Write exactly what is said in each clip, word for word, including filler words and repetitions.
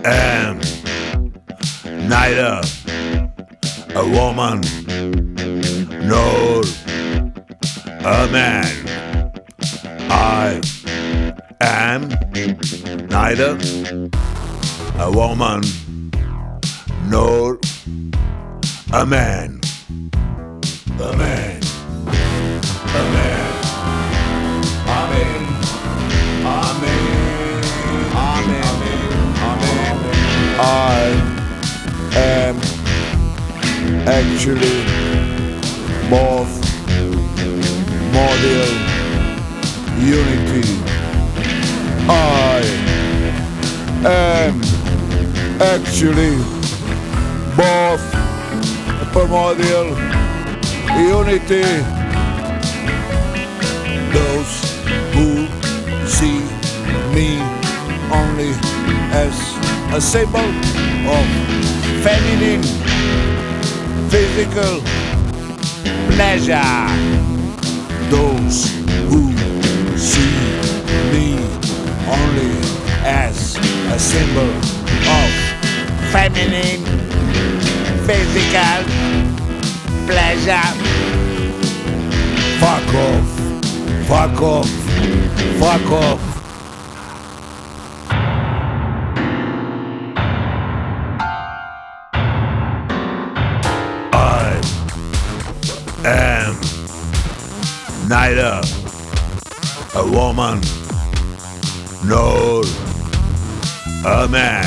am neither a woman nor a man. I am neither a woman nor a man. A man. A man. Amen. Amen. Amen. Amen. I am actually both model unity. I am actually both primordial unity. Those who see me only as a symbol of feminine physical pleasure. Those who see me only as a symbol of feminine physical pleasure. Fuck off, fuck off, fuck off. I am neither a woman nor a man.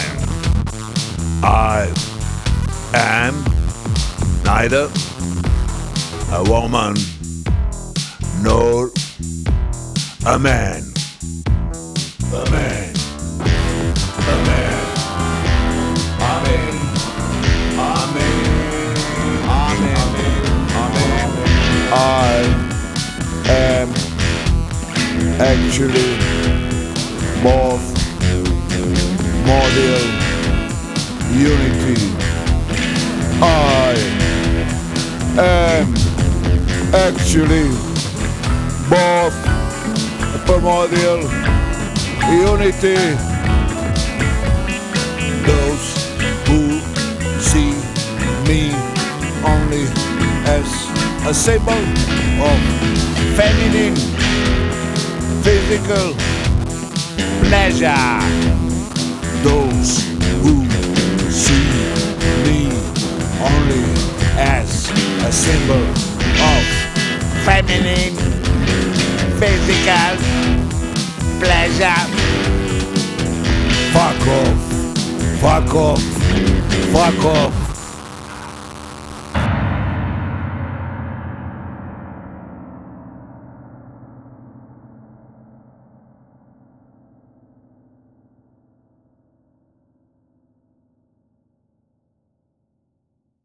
I am neither a woman nor a man. A man. A man. Amen. Amen. Amen. Amen. I am actually both model unity. I am actually both primordial unity. Those who see me only as a symbol of feminine physical pleasure. Those who see me only as a symbol of feminine physical pleasure. Fuck off, fuck off, fuck off.